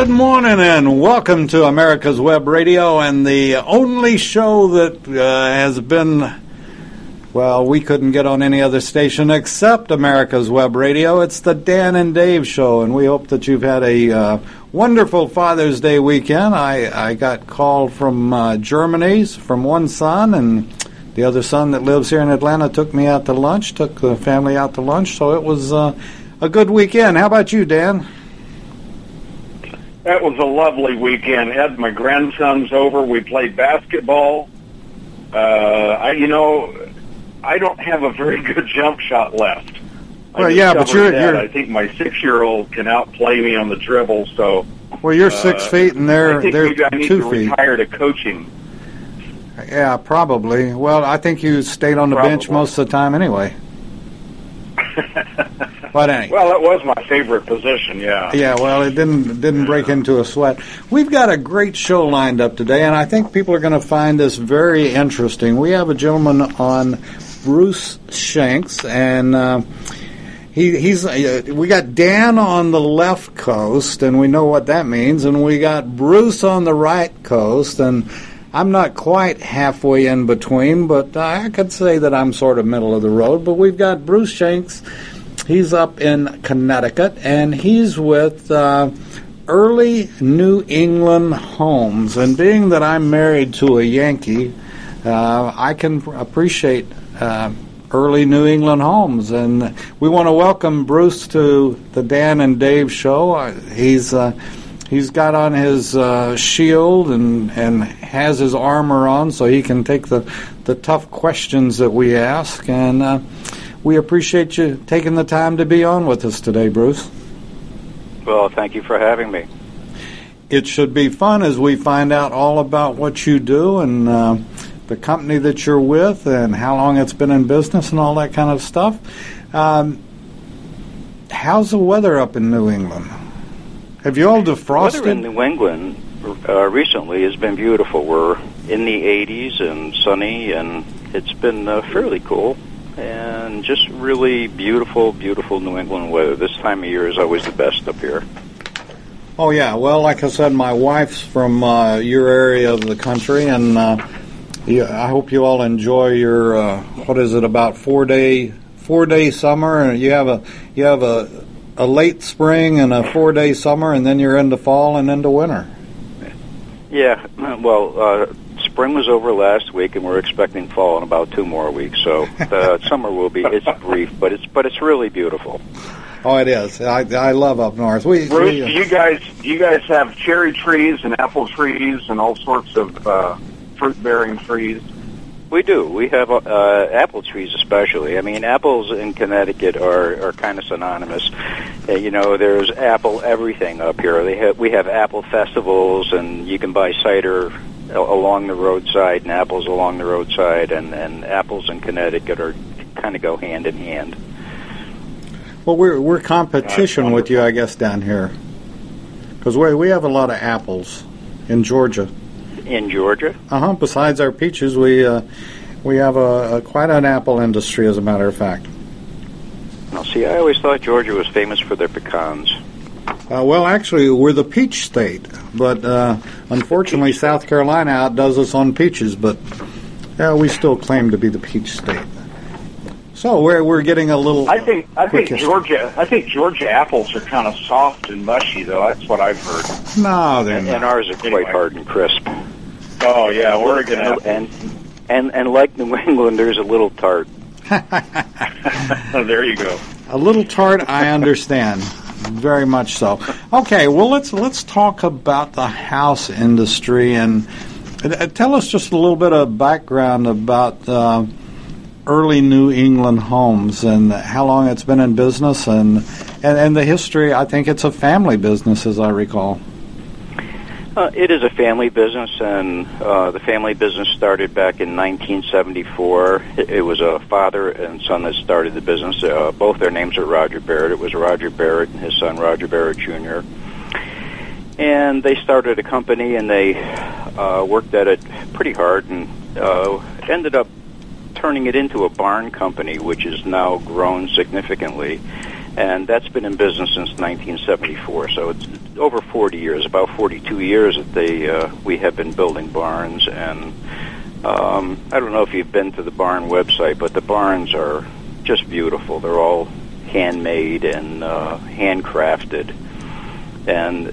Good morning and welcome to America's Web Radio and the only show that has been, well, we couldn't get on any other station except America's Web Radio. It's the Dan and Dave Show, and we hope that you've had a wonderful Father's Day weekend. I got called from Germany from one son, and the other son that lives here in Atlanta took me out to lunch, took the family out to lunch, so it was a good weekend. How about you, Dan? That was a lovely weekend. Had my grandsons over. We played basketball. I don't have a very good jump shot left. Well, yeah, but you're I think my 6-year-old can outplay me on the dribble. So. Well, you're 6 feet and they're 2 feet. I think maybe I need to retire to coaching. Yeah, probably. Well, I think you stayed on the bench most of the time anyway. But anyway. Well, it was my favorite position, yeah. Yeah, well, it didn't break into a sweat. We've got a great show lined up today, and I think people are going to find this very interesting. We have a gentleman on, Bruce Shanks, and we got Dan on the left coast, and we know what that means, and we got Bruce on the right coast, and I'm not quite halfway in between, but I could say that I'm sort of middle of the road. But we've got Bruce Shanks. He's up in Connecticut, and he's with Early New England Homes. And being that I'm married to a Yankee, I can appreciate Early New England Homes. And we want to welcome Bruce to the Dan and Dave Show. He's got on his shield and has his armor on so he can take the tough questions that we ask. And we appreciate you taking the time to be on with us today, Bruce. Well, thank you for having me. It should be fun as we find out all about what you do and the company that you're with and how long it's been in business and all that kind of stuff. How's the weather up in New England? Have you all defrosted? The weather in New England recently has been beautiful. We're in the 80s and sunny, and it's been fairly cool. And just really beautiful, beautiful New England weather. This time of year is always the best up here. Oh, yeah. Well, like I said, my wife's from your area of the country, and I hope you all enjoy your, about 4-day summer. And you have a late spring and a 4-day summer, and then you're into fall and into winter. Yeah, well, spring was over last week, and we're expecting fall in about 2 more weeks. So the summer it's brief, but it's really beautiful. Oh, it is. I love up north. Bruce, do you guys have cherry trees and apple trees and all sorts of fruit-bearing trees? We do. We have apple trees, especially. I mean, apples in Connecticut are kind of synonymous. There's apple everything up here. We have apple festivals, and you can buy cider along the roadside and apples along the roadside, and apples in Connecticut are kind of go hand in hand. Well, we're competition with you, I guess, down here, because we have a lot of apples in Georgia. In Georgia? Besides our peaches, we have quite an apple industry, as a matter of fact. Now, see, I always thought Georgia was famous for their pecans. Well, actually, we're the peach state, but unfortunately, South Carolina outdoes us on peaches. But we still claim to be the peach state. So we're getting a little. I think Georgia apples are kind of soft and mushy, though. That's what I've heard. No, they're not. And ours are quite hard and crisp. Oh yeah, Oregon and like New England, there's a little tart. There you go. A little tart, I understand. Very much so. Okay, well, let's talk about the house industry and tell us just a little bit of background about Early New England Homes and how long it's been in business and the history. I think it's a family business, as I recall. It is a family business, and the family business started back in 1974. It was a father and son that started the business. Both their names are Roger Barrett. It was Roger Barrett and his son, Roger Barrett Jr. And they started a company, and they worked at it pretty hard and ended up turning it into a barn company, which has now grown significantly. And that's been in business since 1974. So over 40 years, about 42 years that we have been building barns, and I don't know if you've been to the barn website, but the barns are just beautiful. They're all handmade and handcrafted, and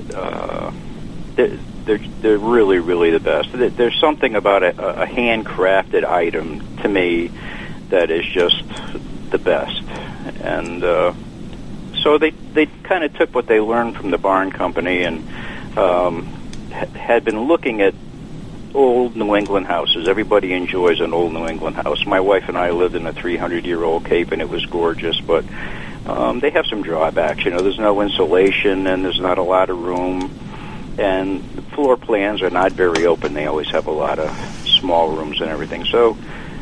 they're really, really the best. There's something about a handcrafted item to me that is just the best, and so they kind of took what they learned from the barn company and had been looking at old New England houses. Everybody enjoys an old New England house. My wife and I lived in a 300-year-old Cape, and it was gorgeous, but they have some drawbacks. There's no insulation, and there's not a lot of room, and the floor plans are not very open. They always have a lot of small rooms and everything. So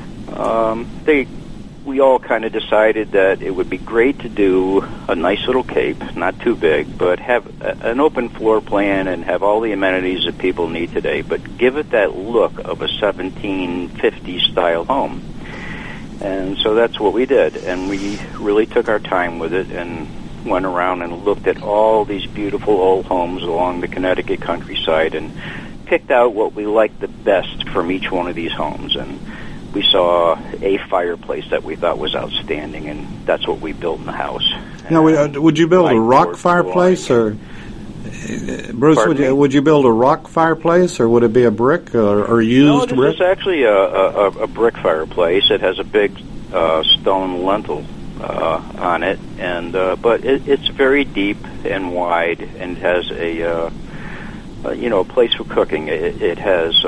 we all kind of decided that it would be great to do a nice little Cape, not too big, but have an open floor plan and have all the amenities that people need today, but give it that look of a 1750s style home. And so that's what we did, and we really took our time with it and went around and looked at all these beautiful old homes along the Connecticut countryside and picked out what we liked the best from each one of these homes. And we saw a fireplace that we thought was outstanding, and that's what we built in the house. Now, would you build a rock fireplace, or Bruce? Would you build a rock fireplace, or would it be a brick or used brick? No, this is actually a brick fireplace. It has a big stone lintel on it, and but it's very deep and wide, and has a place for cooking. It has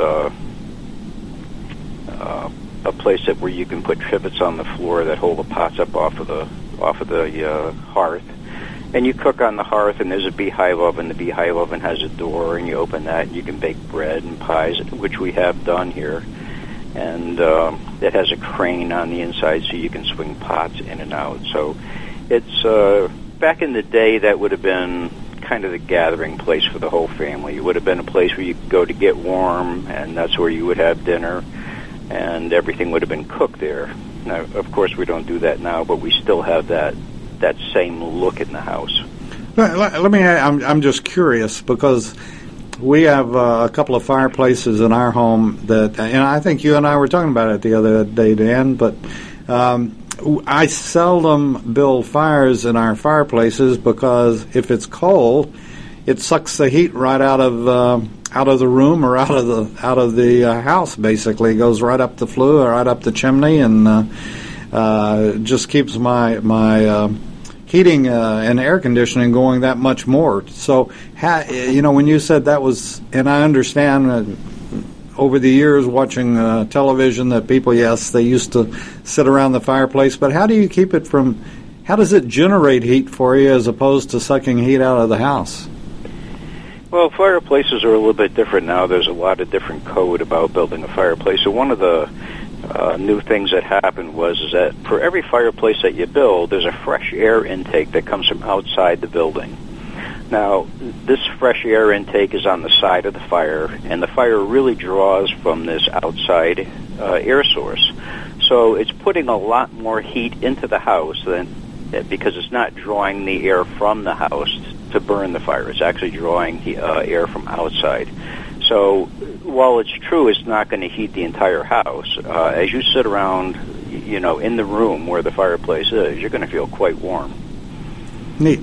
a place where you can put trivets on the floor that hold the pots up off of the hearth, and you cook on the hearth. And there's a beehive oven. The beehive oven has a door, and you open that, and you can bake bread and pies, which we have done here. And it has a crane on the inside, so you can swing pots in and out. So it's back in the day, that would have been kind of the gathering place for the whole family. It would have been a place where you could go to get warm, and that's where you would have dinner, and everything would have been cooked there. Now, of course, we don't do that now, but we still have that same look in the house. Let me. I'm just curious, because we have a couple of fireplaces in our home that, and I think you and I were talking about it the other day, Dan, but I seldom build fires in our fireplaces, because if it's cold, it sucks the heat right out of the room, or out of the house. Basically, it goes right up the flue or right up the chimney, and just keeps my heating and air conditioning going that much more. So, when you said that was, and I understand over the years watching television that people, yes, they used to sit around the fireplace, but how do you keep it from, how does it generate heat for you as opposed to sucking heat out of the house? Well, fireplaces are a little bit different now. There's a lot of different code about building a fireplace. So one of the new things that happened is that for every fireplace that you build, there's a fresh air intake that comes from outside the building. Now, this fresh air intake is on the side of the fire, and the fire really draws from this outside air source. So it's putting a lot more heat into the house because it's not drawing the air from the house to burn the fire. It's actually drawing the air from outside. So while it's true it's not going to heat the entire house, as you sit around, in the room where the fireplace is, you're going to feel quite warm. Neat.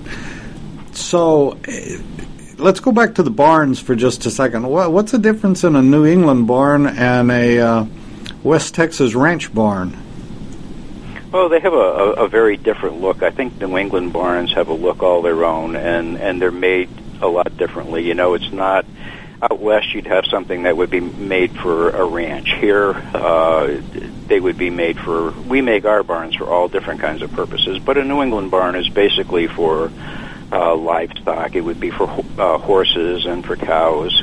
So let's go back to the barns for just a second. What's the difference in a New England barn and a West Texas ranch barn? Well, they have a very different look. I think New England barns have a look all their own, and they're made a lot differently. It's not out west you'd have something that would be made for a ranch. Here, they would be made for, we make our barns for all different kinds of purposes, but a New England barn is basically for livestock. It would be for horses and for cows.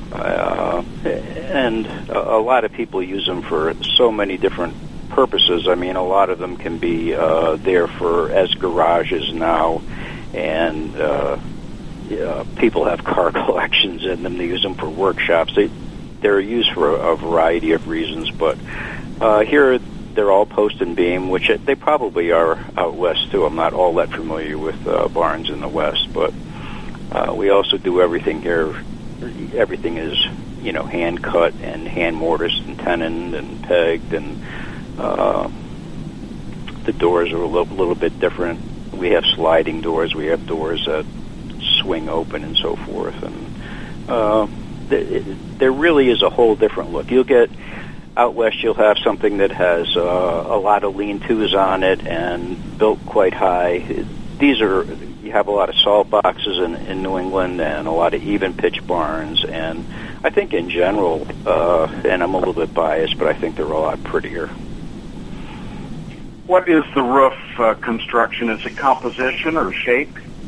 And a lot of people use them for so many different purposes. I mean, a lot of them can be there as garages now, and people have car collections in them. They use them for workshops. They're used for a variety of reasons, but here they're all post and beam, which they probably are out west too. I'm not all that familiar with barns in the west, but We also do everything here. Everything is, hand cut and hand mortised and tenoned and pegged, and the doors are a little bit different. We have sliding doors. We have doors that swing open and so forth. And there really is a whole different look. You'll get out west. You'll have something that has a lot of lean-tos on it and built quite high. You have a lot of salt boxes in New England and a lot of even pitch barns. And I think in general, and I'm a little bit biased, but I think they're a lot prettier. What is the roof construction? Is it composition or shape?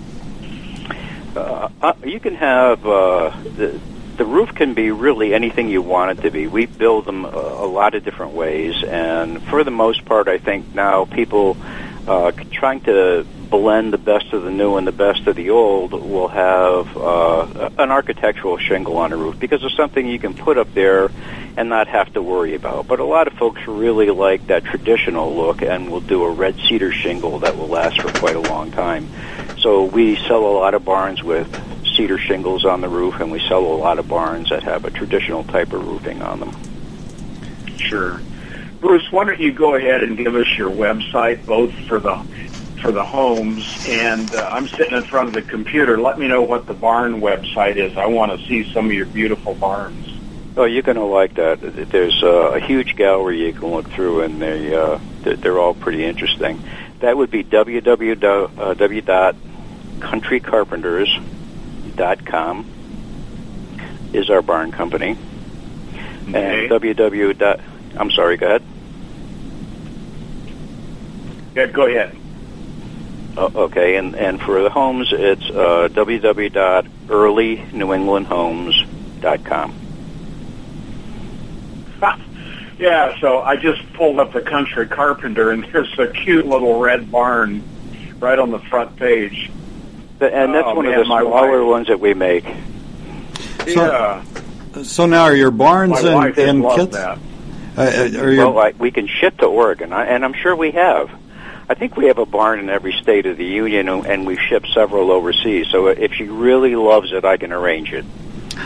You can have the roof can be really anything you want it to be. We build them a lot of different ways, and for the most part, I think now people trying to blend the best of the new and the best of the old will have an architectural shingle on the roof because it's something you can put up there and not have to worry about. But a lot of folks really like that traditional look and will do a red cedar shingle that will last for quite a long time. So we sell a lot of barns with cedar shingles on the roof, and we sell a lot of barns that have a traditional type of roofing on them. Sure. Bruce, why don't you go ahead and give us your website, both for the homes, and I'm sitting in front of the computer. Let me know what the barn website is. I want to see some of your beautiful barns. Oh, you're going to like that. There's a huge gallery you can look through, and they're all pretty interesting. That would be www.countrycarpenters.com is our barn company. Okay. And I'm sorry, go ahead. Yeah, go ahead. Okay, and for the homes, it's www.earlynewenglandhomes.com. Yeah, so I just pulled up the Country Carpenter, and there's a cute little red barn right on the front page. And that's one of the smaller ones that we make. Yeah. So now are your barns in kits? We can ship to Oregon, and I'm sure we have. I think we have a barn in every state of the union, and we've shipped several overseas. So if she really loves it, I can arrange it.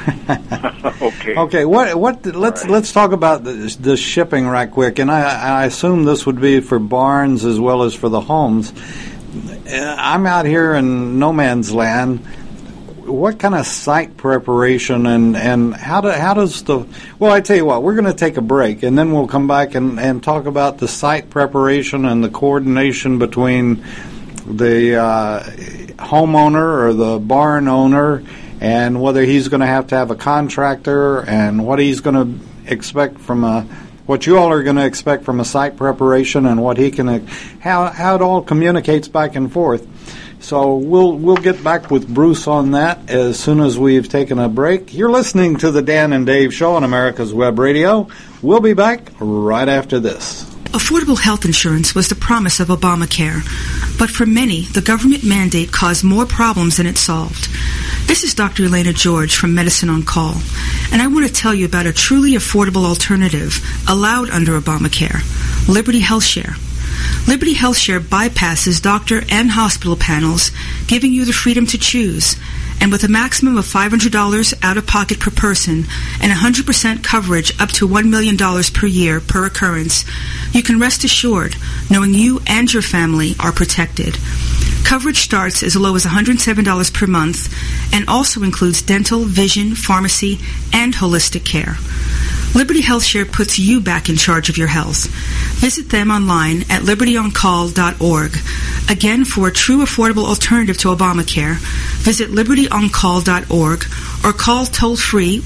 Okay. Let's talk about the shipping right quick. And I assume this would be for barns as well as for the homes. I'm out here in no man's land. What kind of site preparation and how does I tell you what, we're going to take a break and then we'll come back and talk about the site preparation and the coordination between the homeowner or the barn owner and whether he's going to have a contractor and what he's going to expect from what you all are going to expect from a site preparation and what he can, how it all communicates back and forth. So we'll get back with Bruce on that as soon as we've taken a break. You're listening to the Dan and Dave Show on America's Web Radio. We'll be back right after this. Affordable health insurance was the promise of Obamacare, but for many, the government mandate caused more problems than it solved. This is Dr. Elena George from Medicine on Call, and I want to tell you about a truly affordable alternative allowed under Obamacare, Liberty HealthShare. Liberty HealthShare bypasses doctor and hospital panels, giving you the freedom to choose. And with a maximum of $500 out-of-pocket per person and 100% coverage up to $1 million per year per occurrence, you can rest assured knowing you and your family are protected. Coverage starts as low as $107 per month and also includes dental, vision, pharmacy, and holistic care. Liberty HealthShare puts you back in charge of your health. Visit them online at libertyoncall.org. Again, for a true affordable alternative to Obamacare, visit libertyoncall.org or call toll-free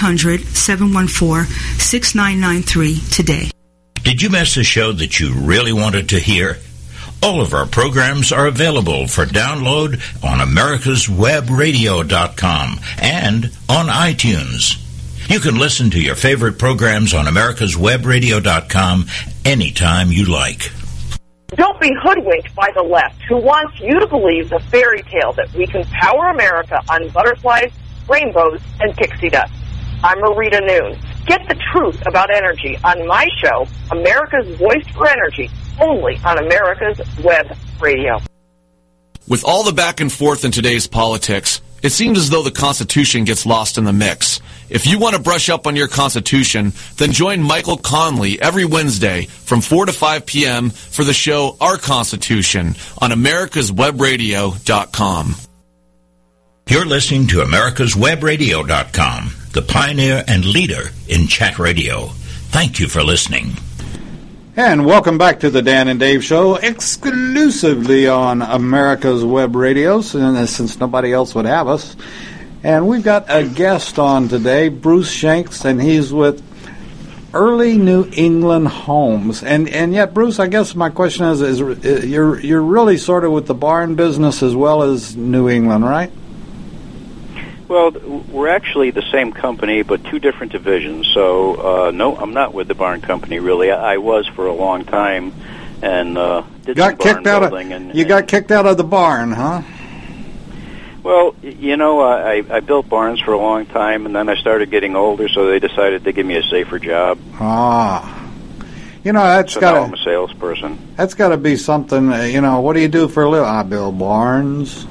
1-800-714-6993 today. Did you miss a show that you really wanted to hear? All of our programs are available for download on americaswebradio.com and on iTunes. You can listen to your favorite programs on americaswebradio.com anytime you like. Don't be hoodwinked by the left, who wants you to believe the fairy tale that we can power America on butterflies, rainbows, and pixie dust. I'm Marita Noon. Get the truth about energy on my show, America's Voice for Energy, only on America's Web Radio. With all the back and forth in today's politics, It seems as though the Constitution gets lost in the mix. If you want to brush up on your Constitution, then join Michael Conley every Wednesday from 4 to 5 p.m. for the show Our Constitution on americaswebradio.com. You're listening to americaswebradio.com, the pioneer and leader in chat radio. Thank you for listening. And welcome back to the Dan and Dave Show, exclusively on America's Web Radio, since nobody else would have us. And we've got a guest on today, Bruce Shanks, and he's with Early New England Homes. And yet, Bruce, I guess my question is you're really sort of with the barn business as well as New England, right? Well, we're actually the same company, but two different divisions. So, no, I'm not with the barn company, really. I was for a long time, and did got some kicked barn out building. You got kicked out of the barn, huh? Well, you know, I built barns for a long time, and then I started getting older, so they decided to give me a safer job. Ah. You know, that's now I'm a salesperson. That's got to be something, you know, what do you do for a living? I build barns.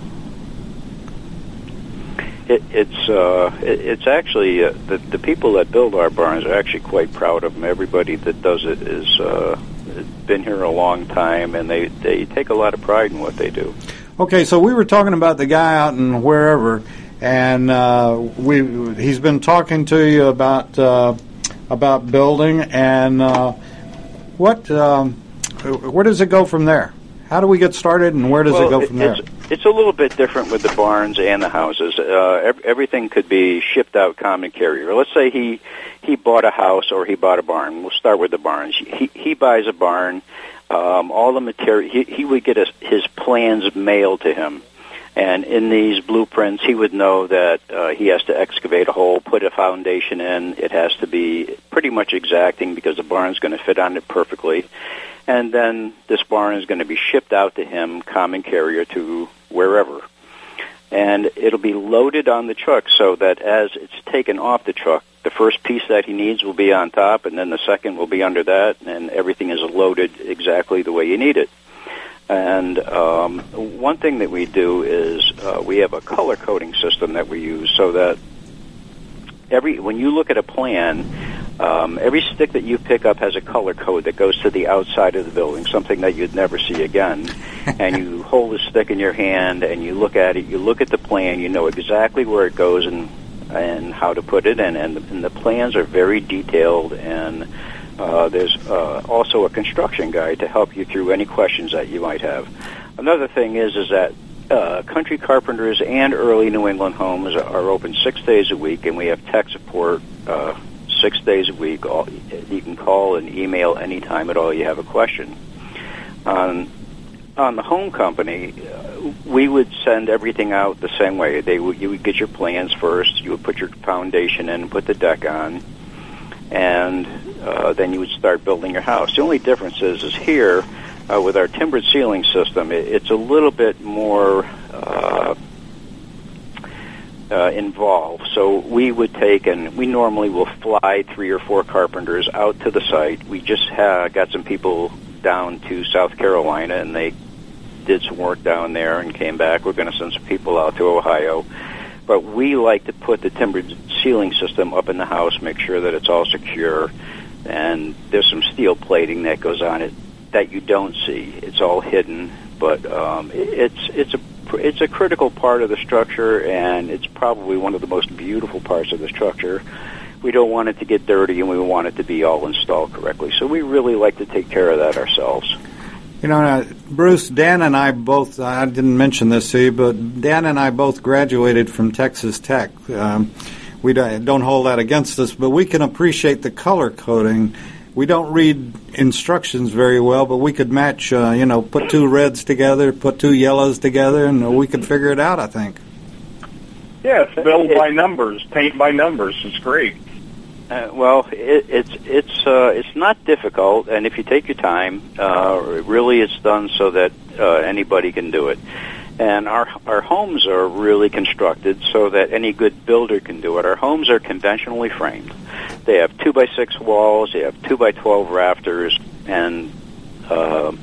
It's actually the people that build our barns are actually quite proud of them. Everybody that does it is been here a long time, and they take a lot of pride in what they do. Okay, so we were talking about the guy out in wherever, and he's been talking to you about building, and where does it go from there? How do we get started, and where does it go from there? It's a little bit different with the barns and the houses. Everything could be shipped out common carrier. Let's say he bought a house or he bought a barn. We'll start with the barns. He buys a barn. All the material, he would get his plans mailed to him. And in these blueprints, he would know that he has to excavate a hole, put a foundation in. It has to be pretty much exacting because the barn's going to fit on it perfectly. And then this barn is going to be shipped out to him, common carrier, to wherever. And it'll be loaded on the truck so that as it's taken off the truck, the first piece that he needs will be on top, and then the second will be under that, and everything is loaded exactly the way you need it. And one thing that we do is we have a color coding system that we use so that when you look at a plan, every stick that you pick up has a color code that goes to the outside of the building, something that you'd never see again. And you hold the stick in your hand and you look at it, you look at the plan, you know exactly where it goes and how to put it, and the plans are very detailed, and there's also a construction guide to help you through any questions that you might have. Another thing is that Country Carpenters and Early New England Homes are open 6 days a week, and we have tech support 6 days a week. You can call and email anytime at all you have a question. On the home company, we would send everything out the same way. You would get your plans first. You would put your foundation in, put the deck on, and then you would start building your house. The only difference is here with our timbered ceiling system, it's a little bit more involved. So we would take, and we normally will fly 3 or 4 carpenters out to the site. We just got some people down to South Carolina, and they did some work down there and came back. We're going to send some people out to Ohio. But we like to put the timbered ceiling system up in the house, make sure that it's all secure, and there's some steel plating that goes on it that you don't see. It's all hidden, but it's a critical part of the structure, and it's probably one of the most beautiful parts of the structure. We don't want it to get dirty, and we want it to be all installed correctly. So we really like to take care of that ourselves. You know, Bruce, Dan and I both, I didn't mention this to you, but Dan and I both graduated from Texas Tech. We don't hold that against us, but we can appreciate the color coding. We don't read instructions very well, but we could match, put 2 reds together, put 2 yellows together, and we could figure it out, I think. Yeah, it's build by numbers, paint by numbers. It's great. Well, it's not difficult, and if you take your time, really it's done so that anybody can do it. And our homes are really constructed so that any good builder can do it. Our homes are conventionally framed. They have 2x6 walls, they have 2x12 rafters, and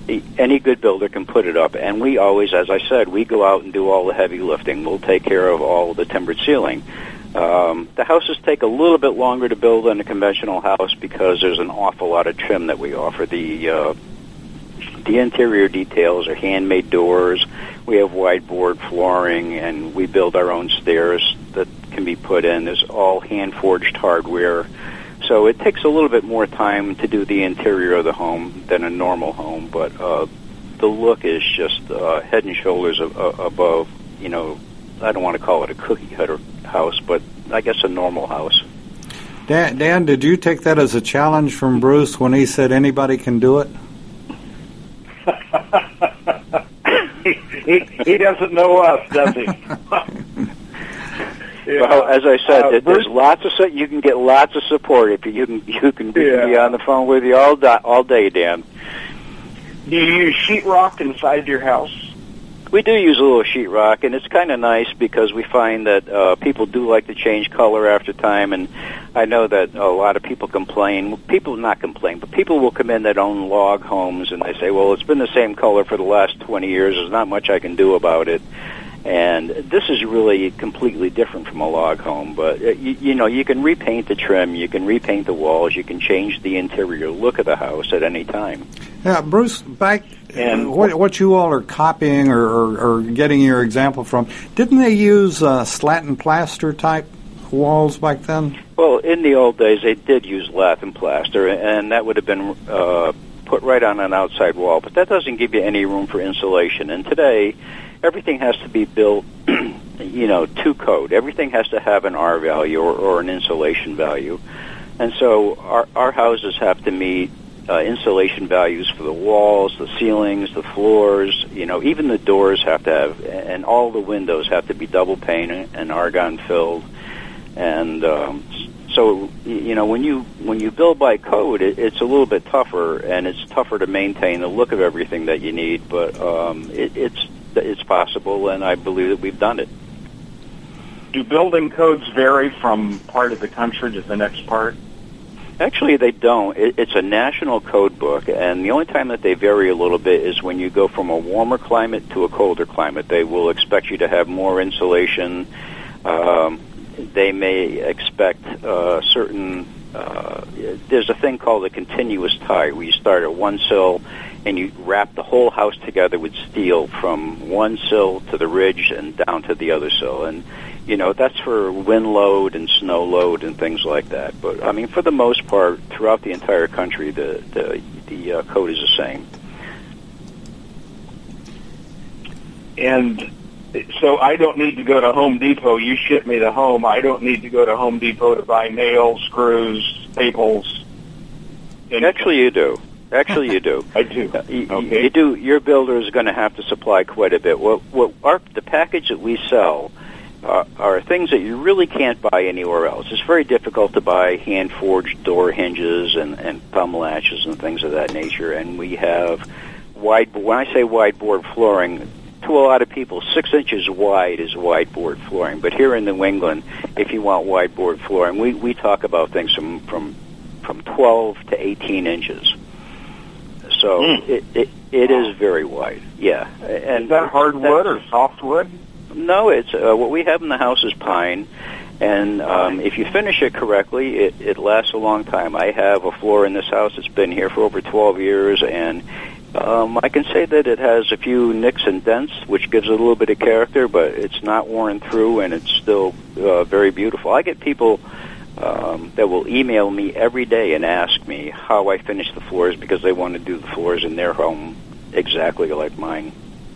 Any good builder can put it up, and we always, as I said, we go out and do all the heavy lifting. We'll take care of all the timbered ceiling. The houses take a little bit longer to build than a conventional house because there's an awful lot of trim that we offer. The interior details are handmade doors. We have wide board flooring, and we build our own stairs that can be put in. There's all hand-forged hardware. So it takes a little bit more time to do the interior of the home than a normal home, but the look is just head and shoulders above, I don't want to call it a cookie-cutter house, but I guess a normal house. Dan, did you take that as a challenge from Bruce when he said anybody can do it? He doesn't know us, does he? Yeah. Well, as I said, there's lots of you can get lots of support if you can be on the phone with you all day, Dan. Do you use sheetrock inside your house? We do use a little sheetrock, and it's kind of nice because we find that people do like to change color after time, and I know that a lot of people complain. People not complain, but people will come in that own log homes, and they say, well, it's been the same color for the last 20 years. There's not much I can do about it. And this is really completely different from a log home, but you can repaint the trim, you can repaint the walls, you can change the interior look of the house at any time. Yeah, Bruce, back and what you all are copying or getting your example from, didn't they use slat and plaster type walls back then? Well, in the old days, they did use lath and plaster, and that would have been put right on an outside wall, but that doesn't give you any room for insulation. And today, everything has to be built, to code. Everything has to have an R value or an insulation value. And so our houses have to meet insulation values for the walls, the ceilings, the floors, even the doors have to have, and all the windows have to be double pane and argon filled. And so, when you build by code, it's a little bit tougher, and it's tougher to maintain the look of everything that you need, but it's possible, and I believe that we've done it. Do building codes vary from part of the country to the next part? Actually, they don't. It's a national code book, and the only time that they vary a little bit is when you go from a warmer climate to a colder climate. They will expect you to have more insulation. They may expect certain... there's a thing called a continuous tie, where you start at one sill and you wrap the whole house together with steel from one sill to the ridge and down to the other sill. And, that's for wind load and snow load and things like that. But, I mean, for the most part, throughout the entire country, the code is the same. And so I don't need to go to Home Depot. You ship me the home. I don't need to go to Home Depot to buy nails, screws, staples. Actually, you do. Actually, you do. I do. Okay. You do. Your builder is going to have to supply quite a bit. The package that we sell are things that you really can't buy anywhere else. It's very difficult to buy hand-forged door hinges and thumb latches and things of that nature. And we have when I say wide board flooring, to a lot of people, 6 inches wide is wide board flooring. But here in New England, if you want wide board flooring, we talk about things from 12 to 18 inches. So it is very wide, yeah. And is that hardwood or softwood? No, it's what we have in the house is pine, and if you finish it correctly, it lasts a long time. I have a floor in this house that's been here for over 12 years, and I can say that it has a few nicks and dents, which gives it a little bit of character, but it's not worn through, and it's still very beautiful. I get people that will email me every day and ask me how I finish the floors because they want to do the floors in their home exactly like mine.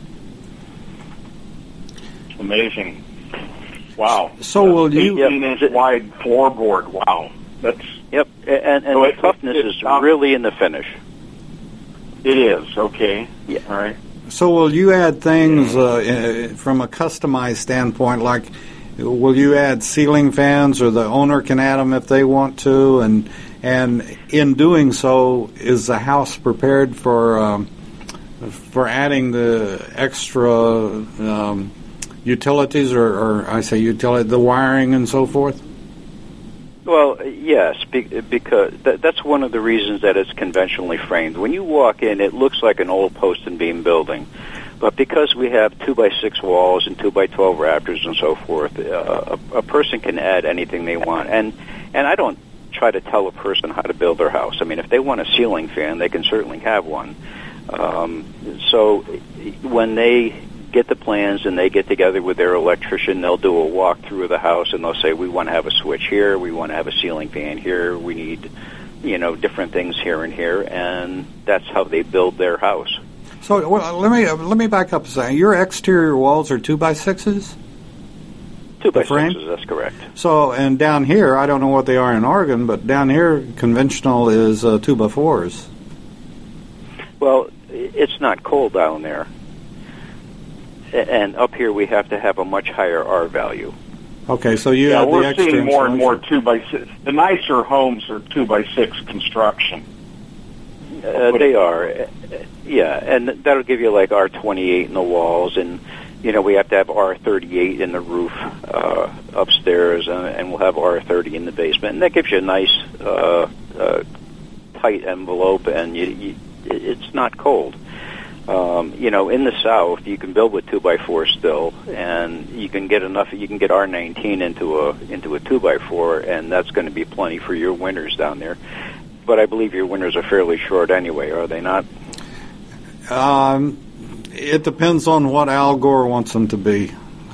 Amazing. Wow. So will you... 18-inch wide floorboard. Wow. That's... Yep, and so the toughness is really in the finish. It is, okay. Yeah. All right. So will you add things from a customized standpoint, like will you add ceiling fans, or the owner can add them if they want to, and in doing so, is the house prepared for adding the extra utilities, or I say utility, the wiring and so forth? Well, yes, because that's one of the reasons that it's conventionally framed. When you walk in, it looks like an old post and beam building. But because we have 2x6 walls and 2x12 rafters and so forth, a person can add anything they want. And I don't try to tell a person how to build their house. I mean, if they want a ceiling fan, they can certainly have one. So when they get the plans and they get together with their electrician, they'll do a walkthrough of the house and they'll say, we want to have a switch here, we want to have a ceiling fan here, we need, different things here and here, and that's how they build their house. So let me back up a second. Your exterior walls are 2x6s? 2x6s, that's correct. So, and down here, I don't know what they are in Oregon, but down here, conventional is 2x4s. Well, it's not cold down there. And up here, we have to have a much higher R value. Okay, so you have the extra we're seeing more and more insulation. 2x6. The nicer homes are 2x6 construction. They are, yeah, and that'll give you like R28 in the walls, and we have to have R38 in the roof upstairs, and we'll have R30 in the basement, and that gives you a nice tight envelope, and it's not cold. In the South, you can build with 2x4 still, and you can get enough. You can get R19 into a 2x4, and that's going to be plenty for your winters down there. But I believe your winters are fairly short anyway, are they not? It depends on what Al Gore wants them to be.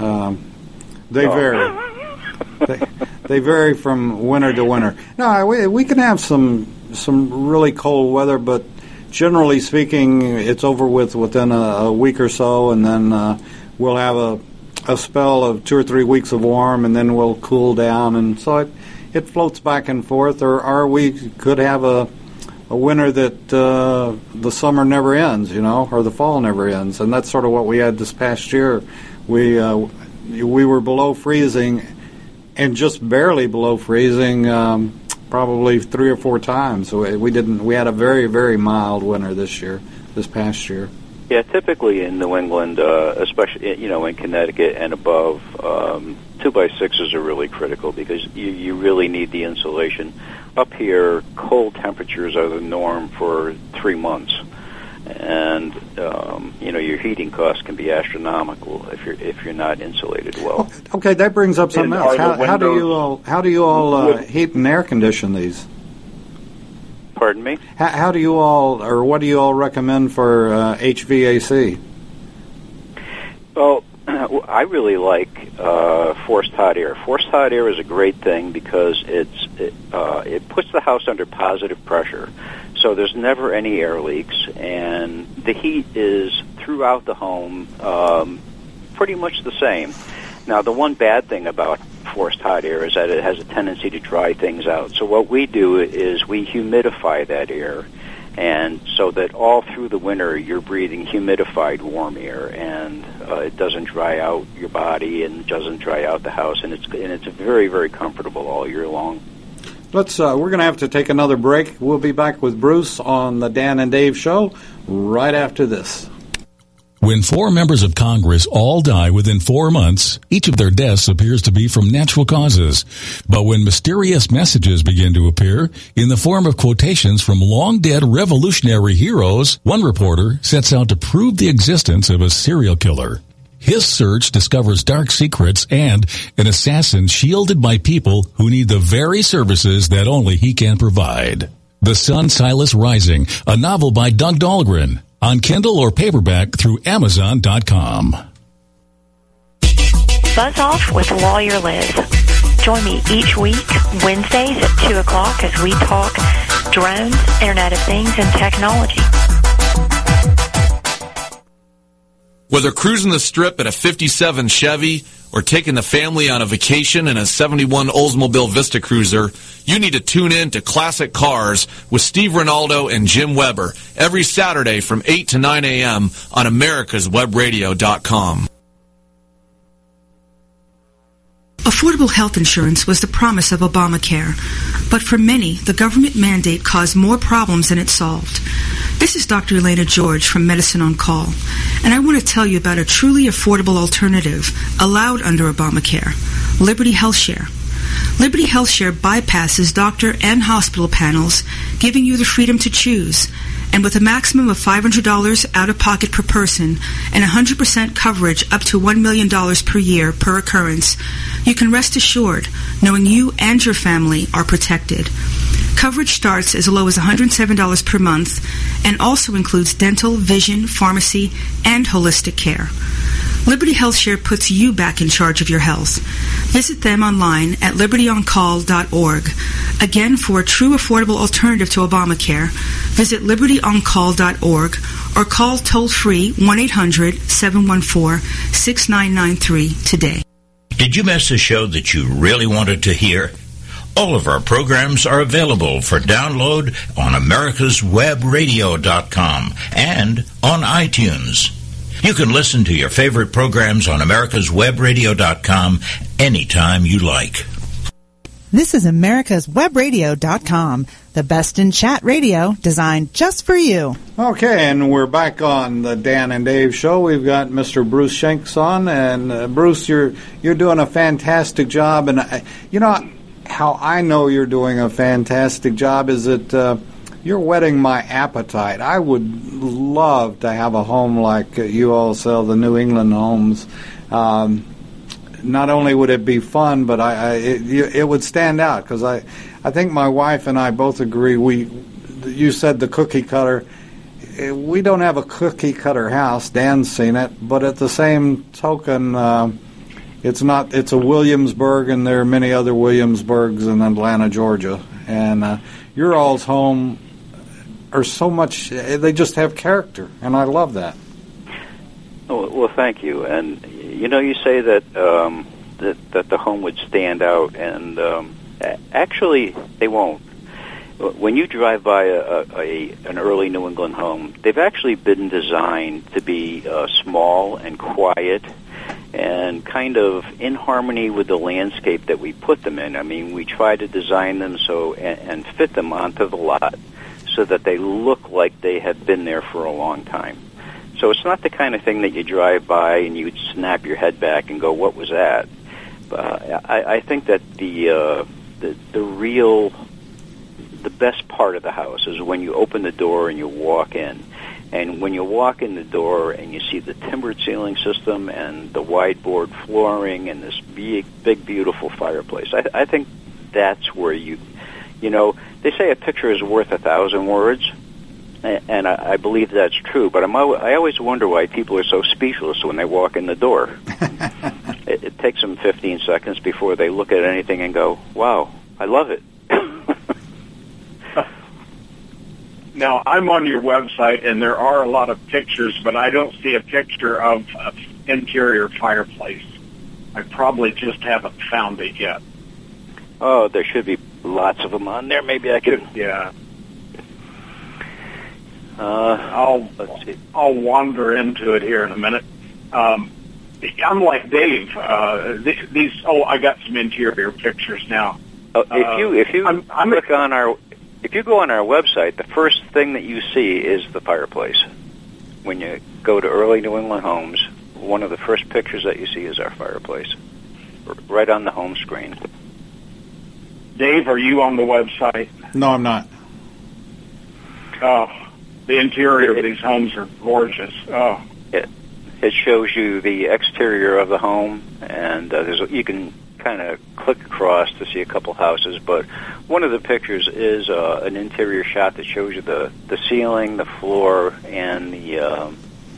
They vary. They vary from winter to winter. No, we can have some really cold weather, but generally speaking, it's over with within a week or so, and then we'll have a spell of 2 or 3 weeks of warm, and then we'll cool down, and so it floats back and forth. Or we could have a winter that the summer never ends, or the fall never ends, and that's sort of what we had this past year. We were below freezing, and just barely below freezing. Probably 3 or 4 times. We had a very, very mild winter this past year. Yeah, typically in New England, especially in Connecticut and above, 2x6s are really critical because you really need the insulation. Up here, cold temperatures are the norm for 3 months, and your heating costs can be astronomical if you're not insulated well. Okay, that brings up something else. How do you all heat and air condition these? Pardon me? How do you all, or what do you all recommend for HVAC? Well, I really like forced hot air. Forced hot air is a great thing because it puts the house under positive pressure. So there's never any air leaks, and the heat is throughout the home pretty much the same. Now, the one bad thing about forced hot air is that it has a tendency to dry things out. So what we do is we humidify that air, and so that all through the winter you're breathing humidified warm air, and it doesn't dry out your body and doesn't dry out the house, and it's very, very comfortable all year long. We're going to have to take another break. We'll be back with Bruce on the Dan and Dave Show right after this. When 4 members of Congress all die within 4 months, each of their deaths appears to be from natural causes. But when mysterious messages begin to appear in the form of quotations from long-dead revolutionary heroes, one reporter sets out to prove the existence of a serial killer. His search discovers dark secrets and an assassin shielded by people who need the very services that only he can provide. The Sun Silas Rising, a novel by Doug Dahlgren, on Kindle or paperback through Amazon.com. Buzz Off with Lawyer Liz. Join me each week, Wednesdays at 2 o'clock as we talk drones, Internet of Things, and technology. Whether cruising the Strip in a 57 Chevy or taking the family on a vacation in a 71 Oldsmobile Vista Cruiser, you need to tune in to Classic Cars with Steve Ronaldo and Jim Weber every Saturday from 8 to 9 a.m. on americaswebradio.com. Affordable health insurance was the promise of Obamacare, but for many, the government mandate caused more problems than it solved. This is Dr. Elena George from Medicine on Call, and I want to tell you about a truly affordable alternative allowed under Obamacare, Liberty HealthShare. Liberty HealthShare bypasses doctor and hospital panels, giving you the freedom to choose. And with a maximum of $500 out-of-pocket per person and 100% coverage up to $1 million per year per occurrence, you can rest assured knowing you and your family are protected. Coverage starts as low as $107 per month and also includes dental, vision, pharmacy, and holistic care. Liberty HealthShare puts you back in charge of your health. Visit them online at libertyoncall.org. Again, for a true affordable alternative to Obamacare, visit libertyoncall.org or call toll-free 1-800-714-6993 today. Did you miss a show that you really wanted to hear? All of our programs are available for download on americaswebradio.com and on iTunes. You can listen to your favorite programs on americaswebradio.com anytime you like. This is americaswebradio.com, the best in chat radio designed just for you. Okay, and we're back on the Dan and Dave show. We've got Mr. Bruce Shanks on, and Bruce, you're doing a fantastic job. And you know how I know you're doing a fantastic job is that you're whetting my appetite. I would love to have a home like you all sell, the New England homes. Not only would it be fun, but it would stand out, because I think my wife and I both agree. You said the cookie cutter. We don't have a cookie cutter house. Dan's seen it, but at the same token, it's not. It's a Williamsburg, and there are many other Williamsburgs in Atlanta, Georgia, and your all's home are so much. They just have character, and I love that. Oh, well, thank you. And you know, you say that that the home would stand out, and actually, they won't. When you drive by an early New England home, they've actually been designed to be small and quiet, and kind of in harmony with the landscape that we put them in. I mean, we try to design them so and fit them onto the lot so that they look like they have been there for a long time. So it's not the kind of thing that you drive by and you snap your head back and go, "What was that?" I think that the best part of the house is when you open the door and you walk in. And when you walk in the door and you see the timbered ceiling system and the wide board flooring and this big, beautiful fireplace, I think that's where you know, they say a picture is worth 1,000 words, and I believe that's true. But I always wonder why people are so speechless when they walk in the door. It takes them 15 seconds before they look at anything and go, "Wow, I love it." Now, I'm on your website, and there are a lot of pictures, but I don't see a picture of an interior fireplace. I probably just haven't found it yet. Oh, there should be lots of them on there. Maybe I could. Yeah. Let's see. I'll wander into it here in a minute. I'm like Dave. These. Oh, I got some interior pictures now. If you click on our. If you go on our website, the first thing that you see is the fireplace. When you go to Early New England Homes, one of the first pictures that you see is our fireplace, right on the home screen. Dave, are you on the website? No, I'm not. Oh, the interior of these homes are gorgeous. Oh, it shows you the exterior of the home, and you can kind of click across to see a couple houses, but one of the pictures is an interior shot that shows you the ceiling, the floor, and the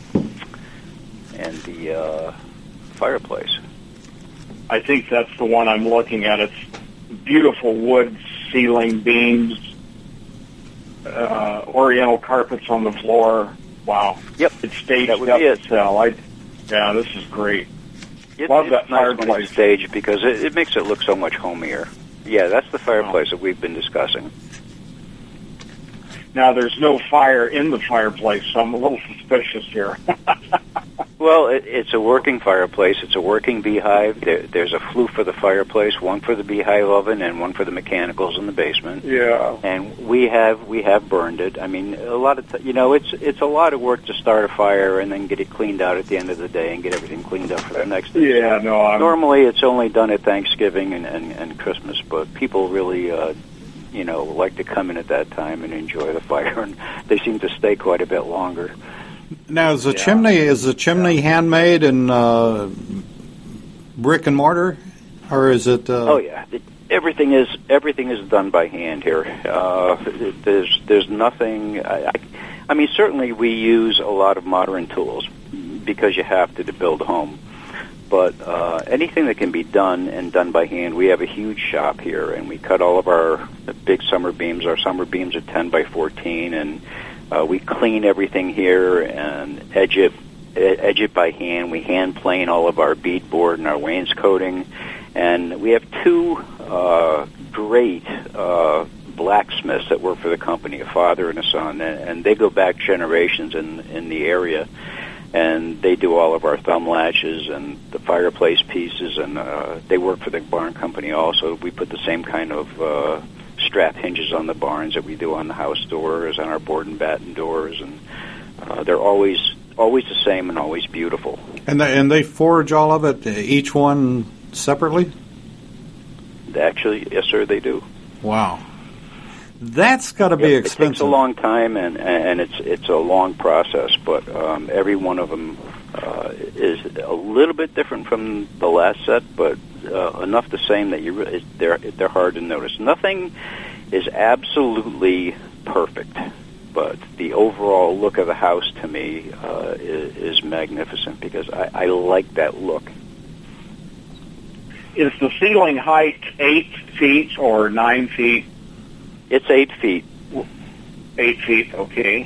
fireplace. I think that's the one I'm looking at. It's beautiful wood ceiling beams, oriental carpets on the floor. Wow. Yep. It's staged up to sell. Yeah, this is great. Love that fireplace. Nice stage because it makes it look so much homier. Yeah, that's the fireplace that we've been discussing. Now, there's no fire in the fireplace, so I'm a little suspicious here. Well, it's a working fireplace. It's a working beehive. There's a flue for the fireplace, one for the beehive oven, and one for the mechanicals in the basement. Yeah. And we have burned it. I mean, a lot of it's a lot of work to start a fire and then get it cleaned out at the end of the day and get everything cleaned up for the next day. Yeah, no. Normally, it's only done at Thanksgiving and Christmas, but people really like to come in at that time and enjoy the fire, and they seem to stay quite a bit longer. Now, is the chimney handmade in brick and mortar, or is it? Oh yeah, everything is done by hand here. There's nothing. I mean, certainly we use a lot of modern tools because you have to build a home. But anything that can be done by hand, we have a huge shop here, and we cut all of our big summer beams. Our summer beams are 10 by 14, and we clean everything here and edge it by hand. We hand plane all of our beadboard and our wainscoting, and we have two great blacksmiths that work for the company, a father and a son, and they go back generations in the area. And they do all of our thumb latches and the fireplace pieces, and they work for the barn company also. We put the same kind of strap hinges on the barns that we do on the house doors and our board and batten doors, and they're always the same and always beautiful. And they forge all of it, each one separately? Actually, yes, sir, they do. Wow. That's got to be expensive. It takes a long time, and it's a long process, but every one of them is a little bit different from the last set, but enough the same that they're hard to notice. Nothing is absolutely perfect, but the overall look of the house to me is magnificent because I like that look. Is the ceiling height 8 feet or 9 feet? It's 8 feet. 8 feet, okay.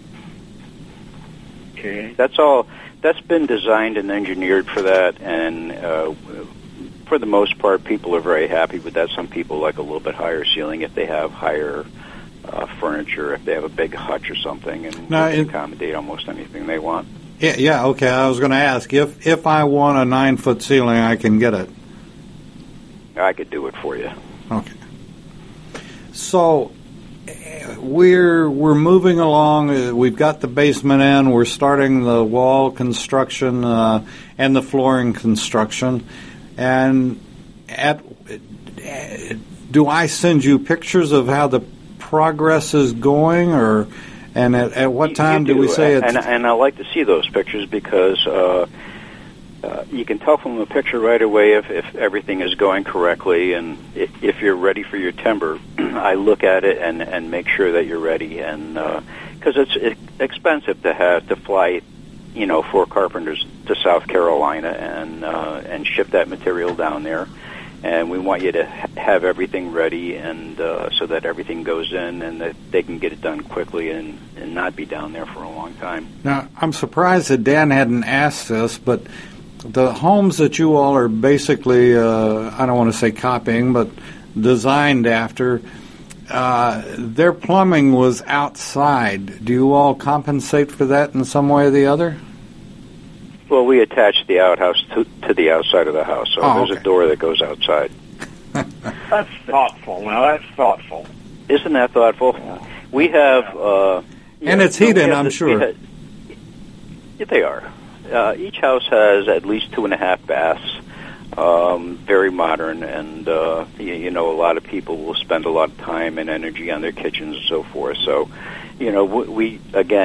Okay. That's all. That's been designed and engineered for that, and for the most part, people are very happy with that. Some people like a little bit higher ceiling if they have higher furniture, if they have a big hutch or something, and they can accommodate almost anything they want. Yeah, okay. I was going to ask, if I want a 9-foot ceiling, I can get it. I could do it for you. Okay. So we're moving along. We've got the basement in. We're starting the wall construction and the flooring construction. And do I send you pictures of how the progress is going, and at what time do we say it? And I like to see those pictures because you can tell from the picture right away if everything is going correctly, and if you're ready for your timber. I look at it and make sure that you're ready, and because it's expensive to fly, 4 carpenters to South Carolina and ship that material down there, and we want you to have everything ready, and so that everything goes in and that they can get it done quickly and not be down there for a long time. Now, I'm surprised that Dan hadn't asked this, but the homes that you all are basically, I don't want to say copying, but designed after, their plumbing was outside. Do you all compensate for that in some way or the other? Well, we attach the outhouse to the outside of the house, so there's a door that goes outside. That's thoughtful. Now, that's thoughtful. Isn't that thoughtful? Yeah. We have... and it's heated, I'm sure. They are. Each house has at least 2.5 baths, very modern, and a lot of people will spend a lot of time and energy on their kitchens and so forth. So, we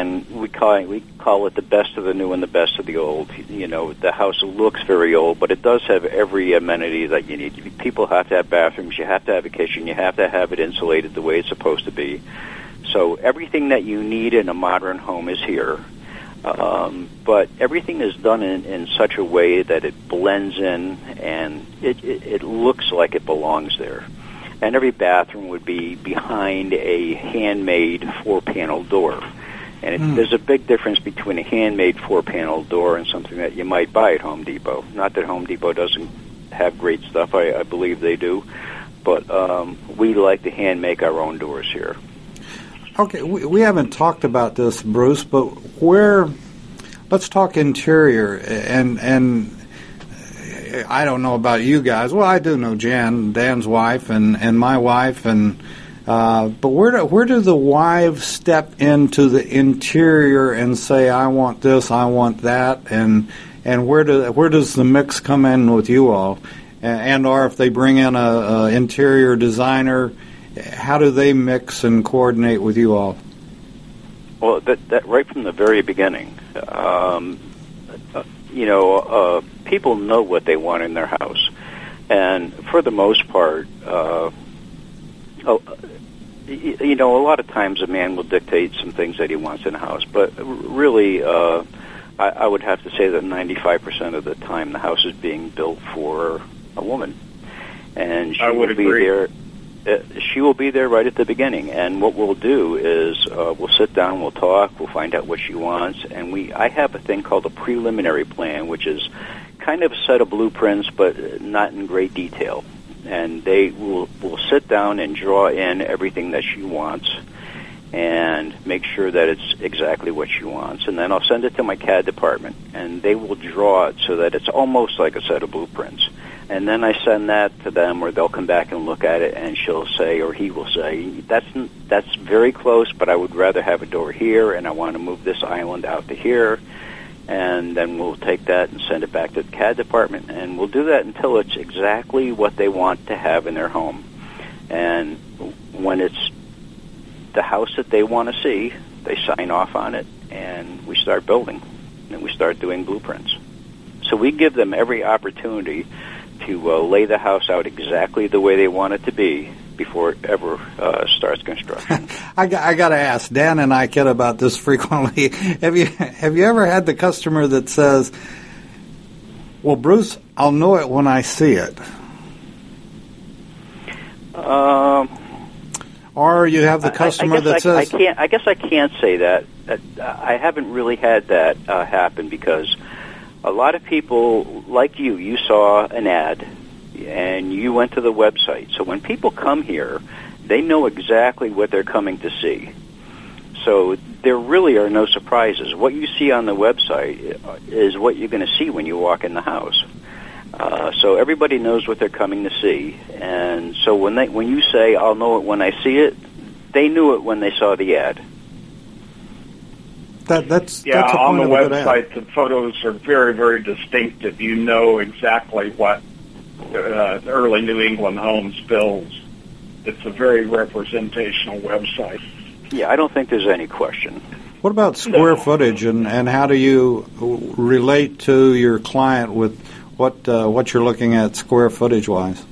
call it the best of the new and the best of the old. The house looks very old, but it does have every amenity that you need. People have to have bathrooms, you have to have a kitchen, you have to have it insulated the way it's supposed to be. So everything that you need in a modern home is here. But everything is done in such a way that it blends in and it looks like it belongs there. And every bathroom would be behind a handmade 4-panel door. And there's a big difference between a handmade 4-panel door and something that you might buy at Home Depot. Not that Home Depot doesn't have great stuff. I believe they do. But we like to hand make our own doors here. let's talk interior. And I don't know about you guys. Well, I do know Jan, Dan's wife, and my wife, but where do the wives step into the interior and say, I want this, I want that, and where does the mix come in with you all? And or if they bring in a interior designer, how do they mix and coordinate with you all? Well, that right from the very beginning, people know what they want in their house, and for the most part, a lot of times a man will dictate some things that he wants in a house, but really, I would have to say that 95% of the time the house is being built for a woman, and she will be there. She will be there right at the beginning, and what we'll do is we'll sit down, we'll talk, we'll find out what she wants, and I have a thing called a preliminary plan, which is kind of a set of blueprints, but not in great detail. And they will sit down and draw in everything that she wants and make sure that it's exactly what she wants. And then I'll send it to my CAD department, and they will draw it so that it's almost like a set of blueprints. And then I send that to them, or they'll come back and look at it, and she'll say, or he will say, that's very close, but I would rather have a door here, and I want to move this island out to here. And then we'll take that and send it back to the CAD department, and we'll do that until it's exactly what they want to have in their home. And when it's the house that they want to see, they sign off on it, and we start building, and we start doing blueprints. So we give them every opportunity to lay the house out exactly the way they want it to be before it ever starts construction. I got to ask, Dan and I kid about this frequently. Have you ever had the customer that says, well, Bruce, I'll know it when I see it? Or you have the customer that says... I guess I can't say that. I haven't really had that happen, because a lot of people, like you saw an ad, and you went to the website. So when people come here, they know exactly what they're coming to see. So there really are no surprises. What you see on the website is what you're going to see when you walk in the house. So everybody knows what they're coming to see. And so when you say, I'll know it when I see it, they knew it when they saw the ad. That's on the website, the photos are very, very distinctive. You know exactly what early New England Homes builds. It's a very representational website. Yeah, I don't think there's any question. What about square footage, and how do you relate to your client with what you're looking at square footage-wise?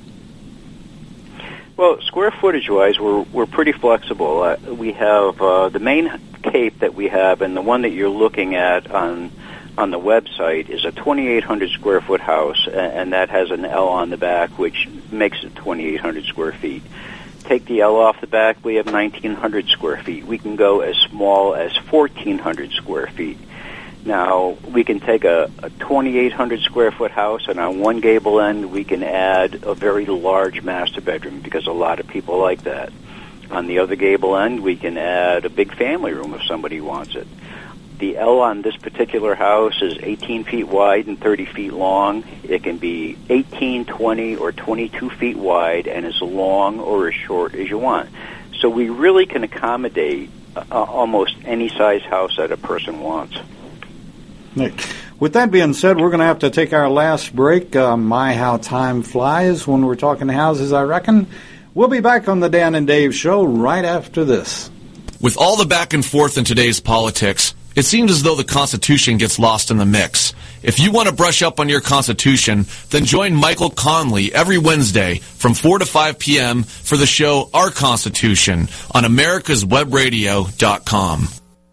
Well, square footage-wise, we're pretty flexible. We have the main cape that we have, and the one that you're looking at on the website is a 2,800 square foot house, and that has an L on the back, which makes it 2,800 square feet. Take the L off the back, we have 1,900 square feet. We can go as small as 1,400 square feet. Now, we can take a 2,800 square foot house, and on one gable end, we can add a very large master bedroom, because a lot of people like that. On the other gable end, we can add a big family room if somebody wants it. The L on this particular house is 18 feet wide and 30 feet long. It can be 18, 20, or 22 feet wide, and as long or as short as you want. So we really can accommodate almost any size house that a person wants. Nick, with that being said, we're going to have to take our last break. My, how time flies when we're talking houses, I reckon. We'll be back on the Dan and Dave Show right after this. With all the back and forth in today's politics, it seems as though the Constitution gets lost in the mix. If you want to brush up on your Constitution, then join Michael Conley every Wednesday from 4 to 5 p.m. for the show Our Constitution on americaswebradio.com.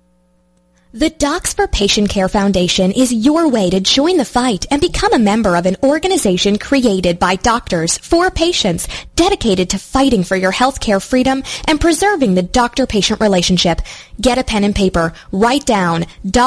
The Docs for Patient Care Foundation is your way to join the fight and become a member of an organization created by doctors for patients, dedicated to fighting for your healthcare freedom and preserving the doctor-patient relationship. Get a pen and paper. Write down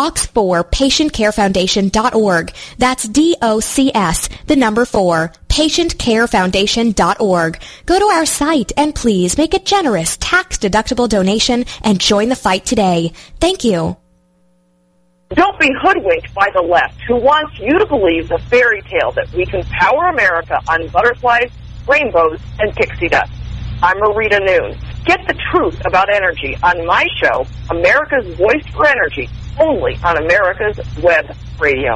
docs4patientcarefoundation.org. That's DOCS, the number 4, patientcarefoundation.org. Go to our site and please make a generous tax-deductible donation and join the fight today. Thank you. Don't be hoodwinked by the left, who wants you to believe the fairy tale that we can power America on butterflies, rainbows, and pixie dust. I'm Marita Noon. Get the truth about energy on my show, America's Voice for Energy, only on America's Web Radio.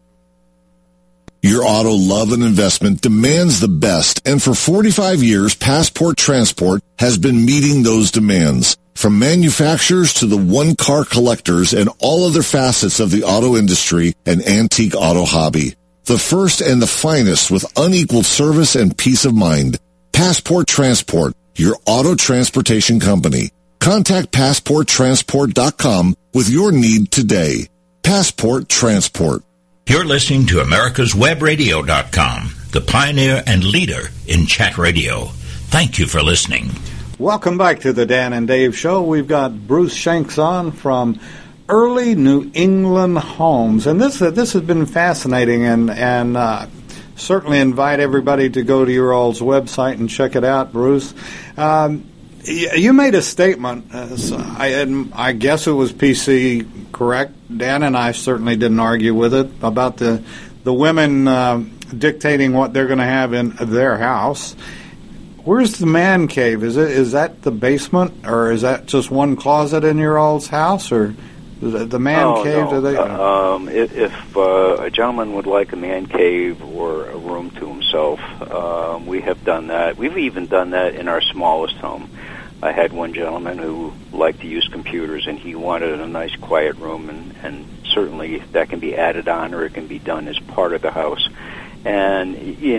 Your auto love and investment demands the best, and for 45 years, Passport Transport has been meeting those demands. From manufacturers to the one-car collectors and all other facets of the auto industry and antique auto hobby. The first and the finest with unequaled service and peace of mind. Passport Transport, your auto transportation company. Contact PassportTransport.com with your need today. Passport Transport. You're listening to America'sWebRadio.com, the pioneer and leader in chat radio. Thank you for listening. Welcome back to the Dan and Dave Show. We've got Bruce Shanks on from Early New England Homes. And this has been fascinating, and certainly invite everybody to go to your all's website and check it out, Bruce. You made a statement, I guess it was PC, correct? Dan and I certainly didn't argue with it, about the women dictating what they're going to have in their house. Where's the man cave? Is that the basement, or is that just one closet in your all's house, or the man cave? No. Do they? If a gentleman would like a man cave or a room to himself, we have done that. We've even done that in our smallest home. I had one gentleman who liked to use computers, and he wanted a nice quiet room, and certainly that can be added on, or it can be done as part of the house. And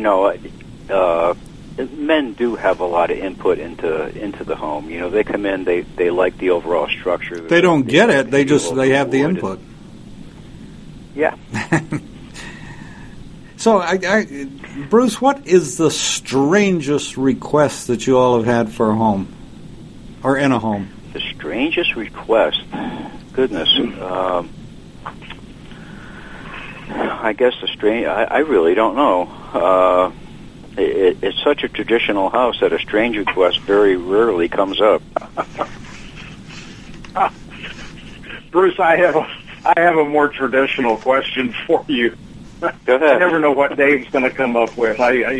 men do have a lot of input into the home. They come in, they like the overall structure. They don't get it. They have the input. Yeah. So, Bruce, what is the strangest request that you all have had for a home, or in a home? The strangest request? Goodness. I guess I really don't know. It's such a traditional house that a strange request very rarely comes up. Bruce, I have a more traditional question for you. Go ahead. I never know what Dave's going to come up with.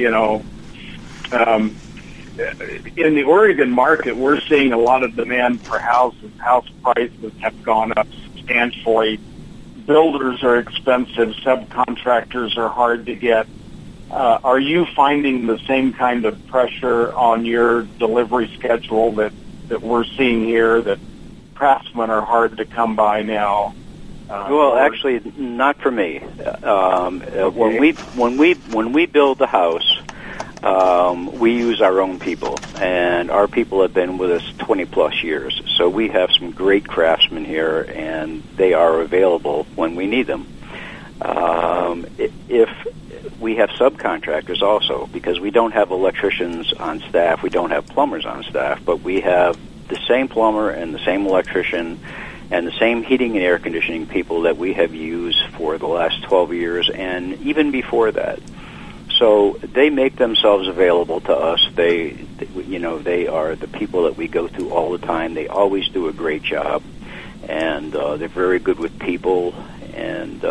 In the Oregon market, we're seeing a lot of demand for houses. House prices have gone up substantially. Builders are expensive. Subcontractors are hard to get. Are you finding the same kind of pressure on your delivery schedule that we're seeing here, that craftsmen are hard to come by now? Well, actually, not for me. Okay. When we build the house, we use our own people, and our people have been with us 20-plus years. So we have some great craftsmen here, and they are available when we need them. If we have subcontractors also, because we don't have electricians on staff, we don't have plumbers on staff, but we have the same plumber and the same electrician and the same heating and air conditioning people that we have used for the last 12 years and even before that. So they make themselves available to us. They are the people that we go to all the time. They always do a great job, and they're very good with people, and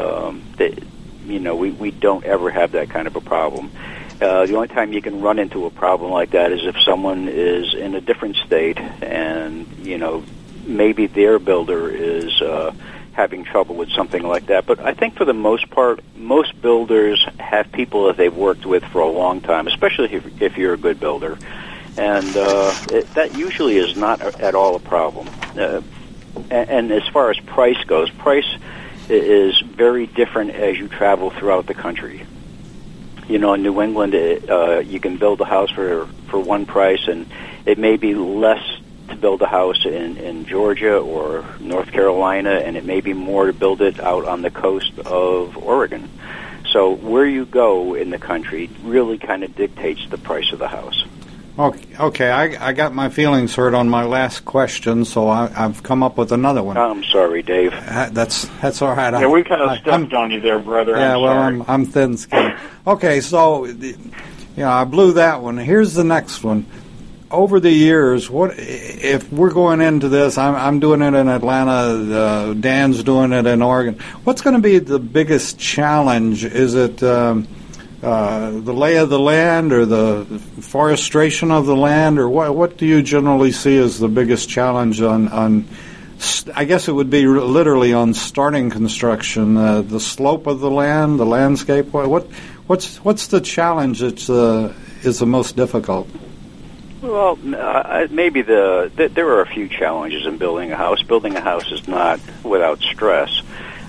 we don't ever have that kind of a problem. The only time you can run into a problem like that is if someone is in a different state, and maybe their builder is having trouble with something like that. But I think for the most part, most builders have people that they've worked with for a long time, especially if you're a good builder. And that usually is not at all a problem. And as far as price goes, price is very different as you travel throughout the country. In New England, you can build a house for one price, and it may be less to build a house in Georgia or North Carolina, and it may be more to build it out on the coast of Oregon. So where you go in the country really kind of dictates the price of the house. Okay, I got my feelings hurt on my last question, so I've come up with another one. I'm sorry, Dave. That's all right. Yeah, we kind of stepped on you there, brother. Yeah, I'm thin-skinned. Okay, so I blew that one. Here's the next one. over the years, what if we're going into this? I'm doing it in Atlanta. Dan's doing it in Oregon. What's going to be the biggest challenge? Is it the lay of the land, or the forestation of the land, or what do you generally see as the biggest challenge on I guess it would be literally on starting construction, the slope of the land, the landscape. What's the challenge that is the most difficult? Well, maybe there are a few challenges in building a house. Building a house is not without stress.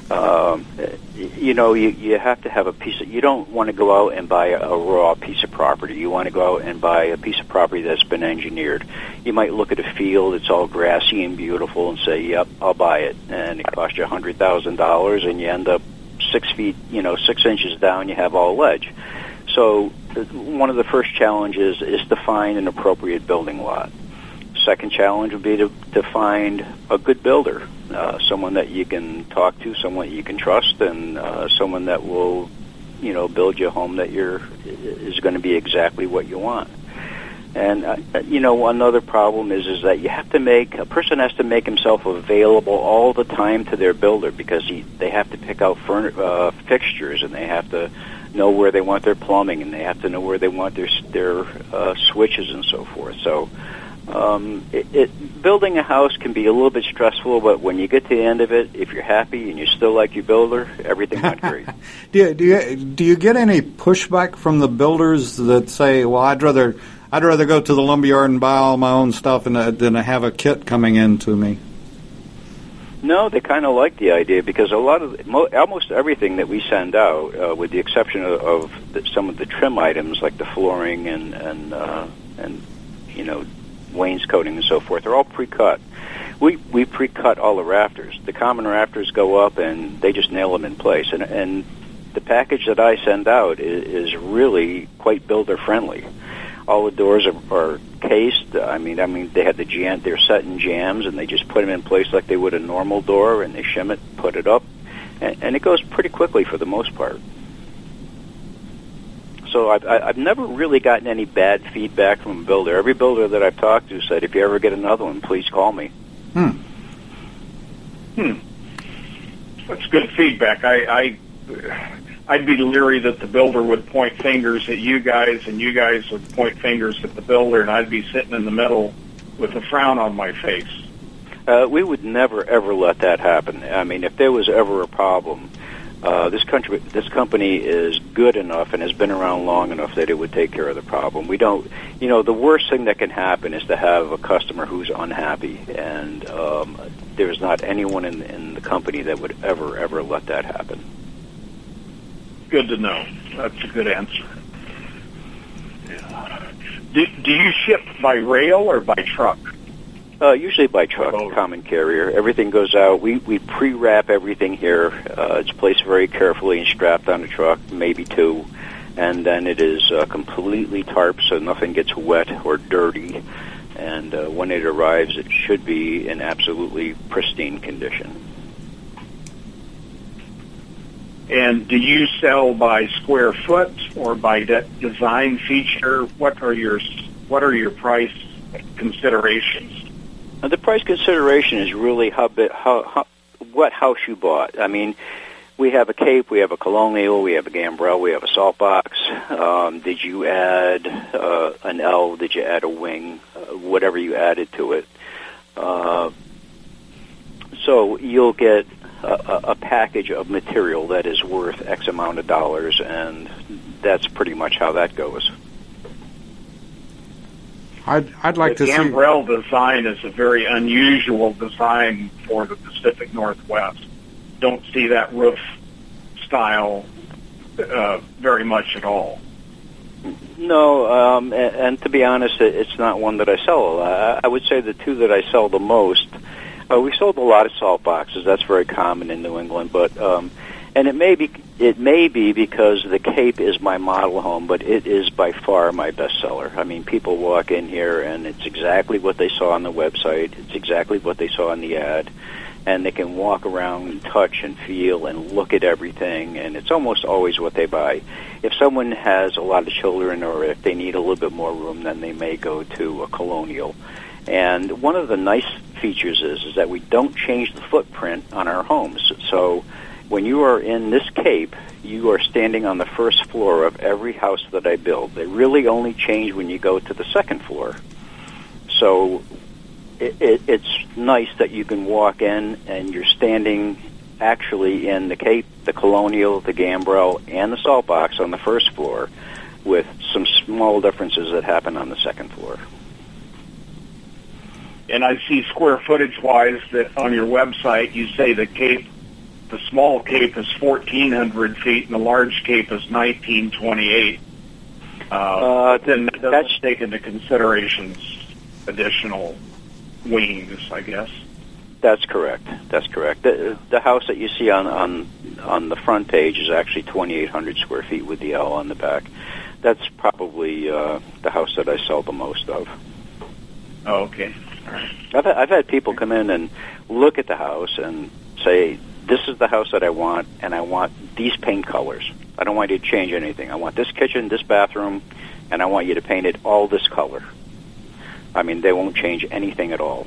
You have to have a piece of, you don't want to go out and buy a raw piece of property. You want to go out and buy a piece of property that's been engineered. You might look at a field, it's all grassy and beautiful, and say, yep, I'll buy it. And it costs you $100,000, and you end up 6 feet, 6 inches down, you have all ledge. So one of the first challenges is to find an appropriate building lot. Second challenge would be to find a good builder, someone that you can talk to, someone you can trust, and someone that will, build you a home that is going to be exactly what you want. And another problem is that a person has to make himself available all the time to their builder, because they have to pick out fixtures, and they have to know where they want their plumbing, and they have to know where they want their switches and so forth. So building a house can be a little bit stressful, but when you get to the end of it, if you're happy and you still like your builder, everything went great. Do you get any pushback from the builders that say, well, I'd rather go to the lumberyard and buy all my own stuff than have a kit coming in to me? No, they kind of like the idea, because almost everything that we send out, with the exception of some of the trim items like the flooring and wainscoting and so forth, they're all pre-cut. We pre-cut all the rafters. The common rafters go up, and they just nail them in place. And the package that I send out is really quite builder-friendly. All the doors are cased. I mean, they have they're set in jams, and they just put them in place like they would a normal door, and they shim it, put it up, and it goes pretty quickly for the most part. So I've never really gotten any bad feedback from a builder. Every builder that I've talked to said, if you ever get another one, please call me. That's good feedback. I'd be leery that the builder would point fingers at you guys, and you guys would point fingers at the builder, and I'd be sitting in the middle with a frown on my face. We would never, ever let that happen. I mean, if there was ever a problem, this company is good enough and has been around long enough that it would take care of the problem. We don't, the worst thing that can happen is to have a customer who's unhappy, and there's not anyone in the company that would ever let that happen. Good to know. That's a good answer. Yeah. Do you ship by rail or by truck? Usually by truck, common carrier. Everything goes out. We pre-wrap everything here. It's placed very carefully and strapped on a truck, maybe two, and then it is completely tarped so nothing gets wet or dirty. And when it arrives, it should be in absolutely pristine condition. And do you sell by square foot or by design feature? What are your price considerations? The price consideration is really what house you bought. I mean, we have a cape, we have a colonial, we have a gambrel, we have a salt box. Did you add an L? Did you add a wing? Whatever you added to it. So you'll get a package of material that is worth X amount of dollars, and that's pretty much how that goes. I'd like to see... The gambrel design is a very unusual design for the Pacific Northwest. Don't see that roof style very much at all. No, and to be honest, it's not one that I sell. I would say the two that I sell the most... we sold a lot of salt boxes. That's very common in New England, but and it may be because the Cape is my model home, but it is by far my bestseller. I mean, people walk in here and it's exactly what they saw on the website. It's exactly what they saw in the ad, and they can walk around and touch and feel and look at everything, and it's almost always what they buy. If someone has a lot of children or if they need a little bit more room, then they may go to a Colonial. And one of the nice features is that we don't change the footprint on our homes. So when you are in this Cape, you are standing on the first floor of every house that I build. They really only change when you go to the second floor. So it's nice that you can walk in and you're standing actually in the Cape, the Colonial, the Gambrel, and the Salt Box on the first floor, with some small differences that happen on the second floor. And I see square footage-wise that on your website you say the Cape, the small Cape is 1,400 feet and the large Cape is 1,928. Then that's take into consideration additional wings, I guess. That's correct. That's correct. The house that you see on the front page is actually 2,800 square feet with the L on the back. That's probably the house that I sell the most of. Oh, okay. All right. I've had people come in and look at the house and say, this is the house that I want, and I want these paint colors. I don't want you to change anything. I want this kitchen, this bathroom, and I want you to paint it all this color. I mean, they won't change anything at all.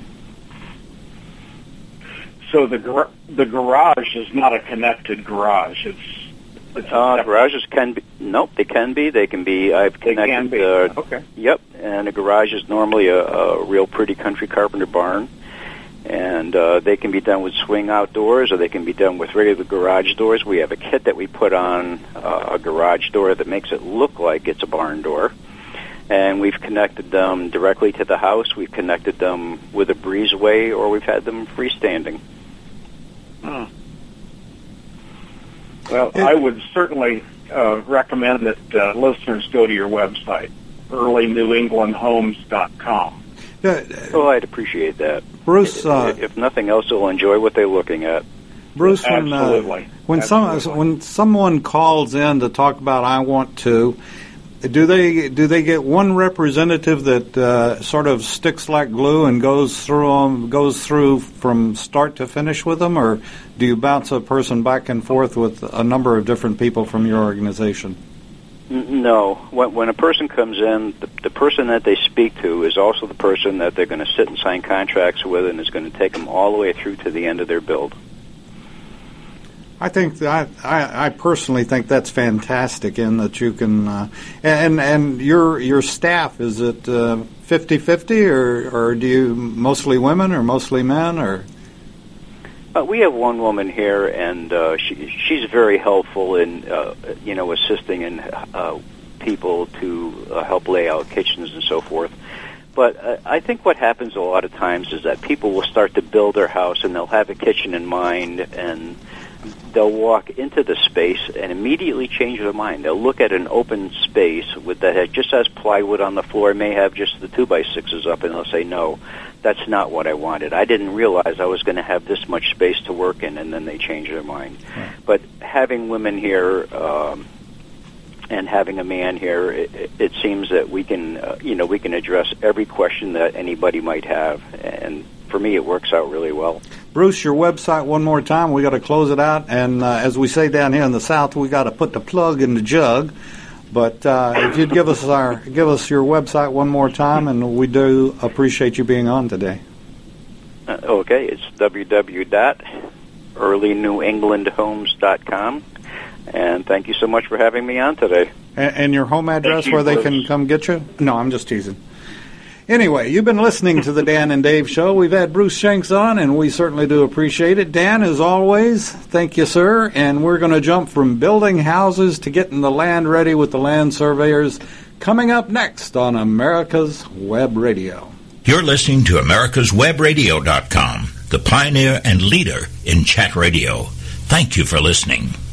So the garage is not a connected garage. It's garages can be. Nope, they can be. They can be. I've connected. They can be. Okay. Yep, and a garage is normally a real pretty country carpenter barn, and they can be done with swing outdoors, or they can be done with regular garage doors. We have a kit that we put on a garage door that makes it look like it's a barn door. And we've connected them directly to the house. We've connected them with a breezeway, or we've had them freestanding. Well, I would certainly recommend that listeners go to your website, earlynewenglandhomes.com. Oh, I'd appreciate that. Bruce, if nothing else, they'll enjoy what they're looking at. Bruce, Absolutely. When someone calls in to talk about I want to, do they get one representative that sort of sticks like glue and goes through from start to finish with them, or do you bounce a person back and forth with a number of different people from your organization? No. When a person comes in, the person that they speak to is also the person that they're going to sit and sign contracts with, and is going to take them all the way through to the end of their build. I think that I personally think that's fantastic, in that you can and your staff, is it 50-50 or do you mostly women or mostly men, or? We have one woman here, and she's very helpful in assisting in people to help lay out kitchens and so forth. But I think what happens a lot of times is that people will start to build their house and they'll have a kitchen in mind, and they'll walk into the space and immediately change their mind. They'll look at an open space that just has plywood on the floor, may have just the 2x6s up, and they'll say, no, that's not what I wanted. I didn't realize I was going to have this much space to work in, and then they change their mind. Right. But having women here and having a man here, it seems that we can address every question that anybody might have, and for me, it works out really well. Bruce, your website one more time. We got to close it out, and as we say down here in the South, we got to put the plug in the jug. But if you'd give us your website one more time, and we do appreciate you being on today. Okay, it's www.earlynewenglandhomes.com, and thank you so much for having me on today. And your home address where they can come get you? No, I'm just teasing. Anyway, you've been listening to the Dan and Dave Show. We've had Bruce Shanks on, and we certainly do appreciate it. Dan, as always, thank you, sir. And we're going to jump from building houses to getting the land ready with the land surveyors, coming up next on America's Web Radio. You're listening to America'sWebRadio.com, the pioneer and leader in chat radio. Thank you for listening.